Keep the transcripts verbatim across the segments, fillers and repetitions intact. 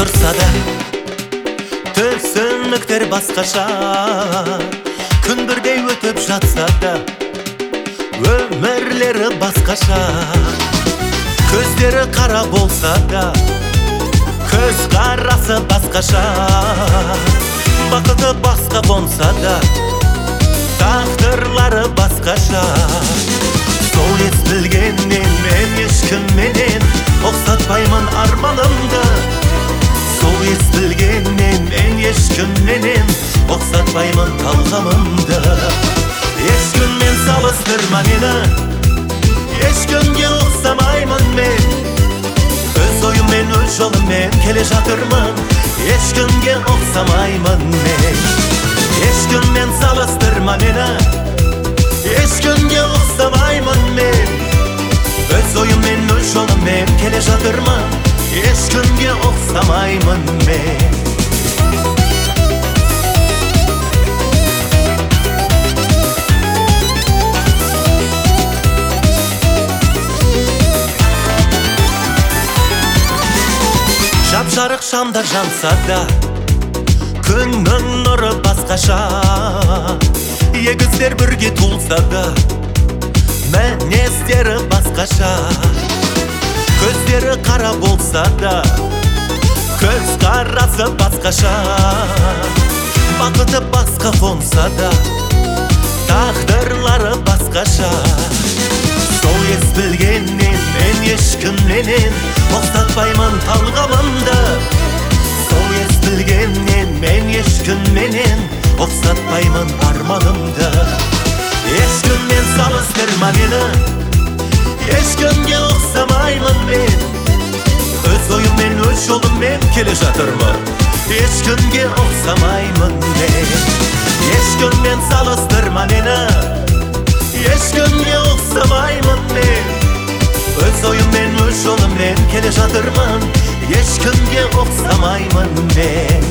тұрса да, түсініктер басқаша. Күн бірдей өтіп жатса да, өмірлері басқаша. Көздері қара болса да, көз қарасы басқаша. Бақыты басқа қонса да, тағдырлары басқаша. Сол естілгеннен мен ешкімменен ұқсатпаймын арманымды. Сол естілгеннен мен ешкімменен ұқсатпаймын талғамымды. Ешкіммен салыстырма мені, ешкімге ұқсамаймын мен. Өз ойыммен, өз жолыммен келе жатырмын, ешкімге ұқсамаймын мен. Ешкіммен салыстырма мені, ешкімге ұқсамаймын мен. Өз ойыммен, өз жолыммен келе жатырмын, ешкімге ұқсамаймын мен. Жап-жарық шамдар жанса да, күннің нұры басқаша. Егіздер бірге туылса да, мінездері басқаша. Көздері қара болса да, көз қарасы басқаша. Бақыты басқа қонса да, тағдырлары басқаша. Сол естілгеннен мен ешкімменен ұқсатпаймын талғамымды. Сол естілгеннен мен ешкімменен ұқсатпаймын арманымды. Ешкіммен салыстырма мені, ешкімге ұқсамаймын мен. Өз ойыммен, өз жолыммен келе жатырмын, ешкімге ұқсамаймын мен. Ешкіммен салыстырма мені, ешкімге ұқсамаймын мен. Өз ойыммен, өз жолыммен келе жатырмын, ешкімге ұқсамаймын мен.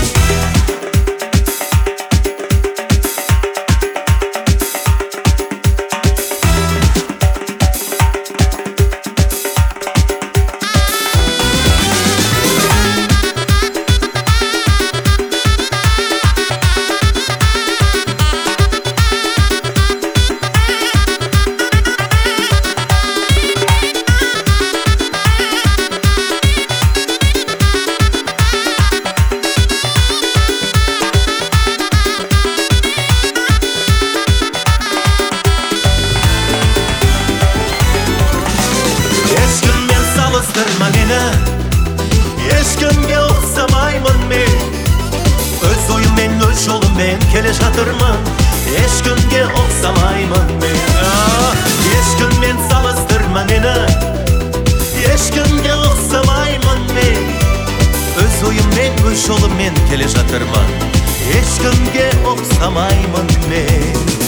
Салыстырма мені, ешкімге ұқсамаймын мен. Өз ойыммен, өз жолыммен келе жатырмын, ешкімге ұқсамаймын мен. Ешкіммен салыстырма мені, ешкімге ұқсамаймын мен. Өз ойыммен, өз жолыммен келе жатырмын, ешкімге ұқсамаймын мен.